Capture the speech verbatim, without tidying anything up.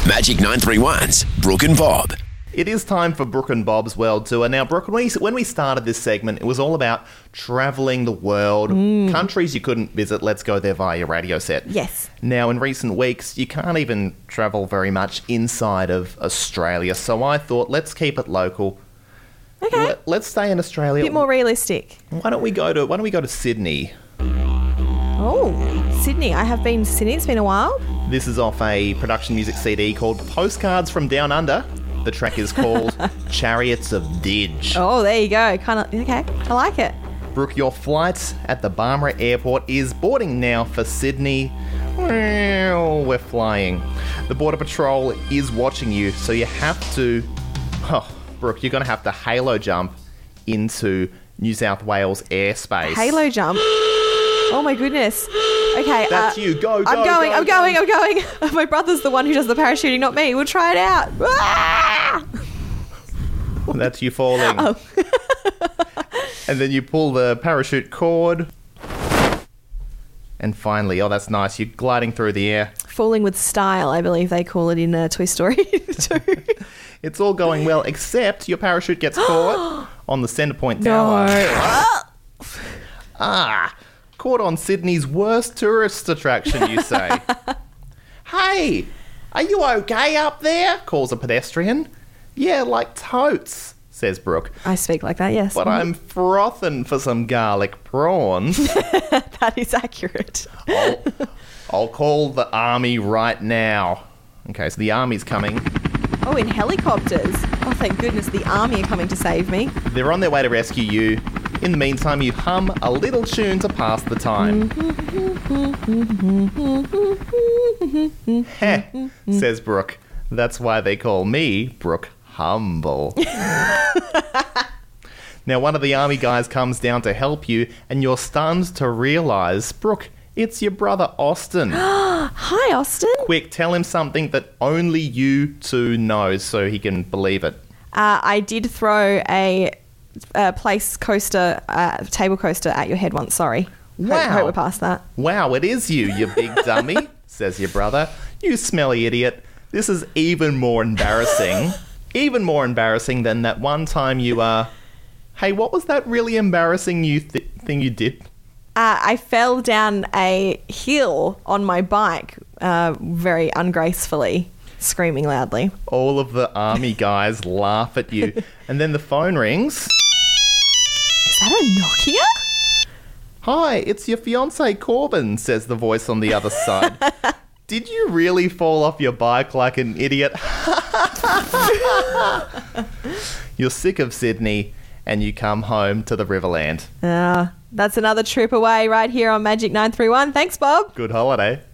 Magic nine three one's Brooke and Bob. It is time for Brooke and Bob's World Tour. Now, Brooke, when we, when we started this segment, it was all about travelling the world, mm. countries you couldn't visit. Let's go there via your radio set. Yes. Now, in recent weeks, you can't even travel very much inside of Australia. So I thought, let's keep it local. Okay. Let, let's stay in Australia. A bit more realistic. Why don't we go to Why don't we go to Sydney? Oh, Sydney. I have been to Sydney. It's been a while. This is off a production music C D called Postcards from Down Under. The track is called Chariots of Didge. Oh, there you go. Kind of okay. I like it. Brooke, your flight at the Barmera Airport is boarding now for Sydney. We're flying. The Border Patrol is watching you, so you have to... Oh, Brooke, you're going to have to halo jump into New South Wales airspace. Halo jump? Oh, my goodness. Okay. That's uh, you. Go, go, I'm going, go, I'm go. going, I'm going. My brother's the one who does the parachuting, not me. We'll try it out. Ah! That's you falling. Oh. And then you pull the parachute cord. And finally, oh, that's nice. You're gliding through the air. Falling with style, I believe they call it in uh, Toy Story two. It's all going well, except your parachute gets caught on the Centre Point Tower. No. Ah, caught on Sydney's worst tourist attraction, you say. Hey, are you okay up there? Calls a pedestrian. Yeah, like totes, says Brooke. I speak like that, yes. But I'm frothing for some garlic prawns. That is accurate. I'll, I'll call the army right now. Okay, so the army's coming. Oh, in helicopters. Oh, thank goodness the army are coming to save me. They're on their way to rescue you. In the meantime, you hum a little tune to pass the time. Heh, says Brooke. That's why they call me Brooke Humble. Now, one of the army guys comes down to help you, and you're stunned to realise, Brooke, it's your brother Austin. Hi, Austin. Quick, tell him something that only you two know so he can believe it. Uh, I did throw a... Uh, place coaster, uh, table coaster at your head once, sorry. Wow. Hope, hope we're past that. Wow, it is you, you big dummy, says your brother. You smelly idiot. This is even more embarrassing. Even more embarrassing than that one time you, uh... Hey, what was that really embarrassing you th- thing you did? Uh, I fell down a hill on my bike uh, very ungracefully, screaming loudly. All of the army guys laugh at you. And then the phone rings. Is that a Nokia? Hi, it's your fiancé Corbin, says the voice on the other side. Did you really fall off your bike like an idiot? You're sick of Sydney and you come home to the Riverland. Uh, that's another trip away right here on Magic nine three one. Thanks, Bob. Good holiday.